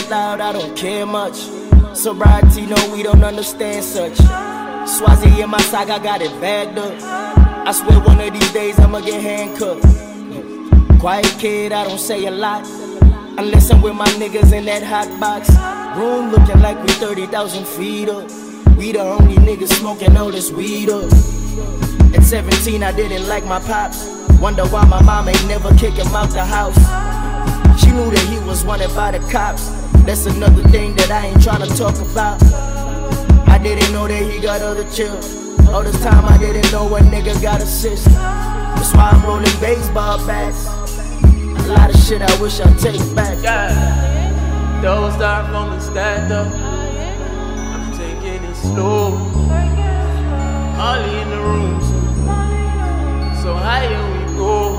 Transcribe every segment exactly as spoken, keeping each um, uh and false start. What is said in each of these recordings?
stressed out, I don't care much. Sobriety, no, we don't understand such. Swazi in my sock, I got it bagged up. I swear one of these days I'ma get handcuffed. Quiet kid, I don't say a lot, unless I'm with my niggas in that hot box. Room looking like we thirty thousand feet up. We the only niggas smoking all this weed up. At seventeen I didn't like my pops. Wonder why my mom ain't never kick him out the house. She knew that he was wanted by the cops. That's another thing that I ain't tryna talk about. I didn't know that he got other chills. All this time I didn't know a nigga got a sister. That's why I'm rolling baseball bats. A lot of shit I wish I'd take back. Yeah. Those dark moments stacked up. I'm taking it slow. Molly in the room, so, so higher we go.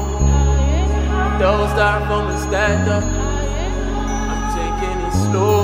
Those dark moments stacked up. I'm taking it slow.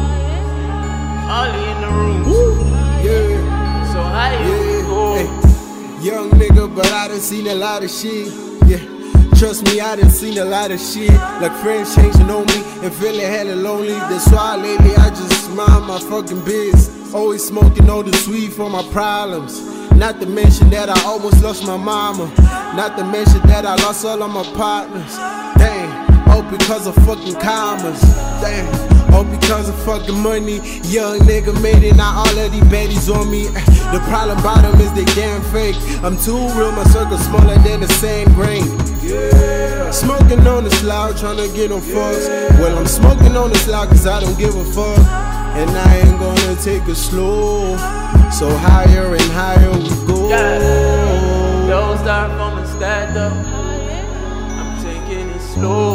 Molly in the room, Woo. Yeah. so higher Yeah. we go. Hey. Young nigga, but I done seen a lot of shit. Yeah. Trust me, I done seen a lot of shit. Like friends changing on me and feeling hella lonely. That's why lately I just mind my fucking biz. Always smoking all the sweet for my problems. Not to mention that I almost lost my mama. Not to mention that I lost all of my partners. Damn, all because of fucking commas. Damn, all because of fucking money. Young nigga made it, now all of these baddies on me. The problem about them is they damn fake. I'm too real, my circle smaller than the sand grain. Yeah. Smoking on the slough, tryna get on fucks. Well, I'm smoking on the slough cause I don't give a fuck. And I ain't gonna take it slow. So higher and higher we go. Yeah. Those dark moments stacked up. I'm taking it slow.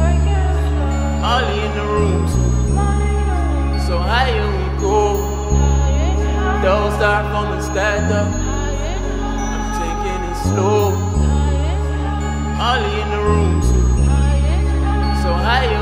Molly in the room, so, so higher we go. Those dark moments stacked up. I'm taking it slow. Molly in the room, so, so higher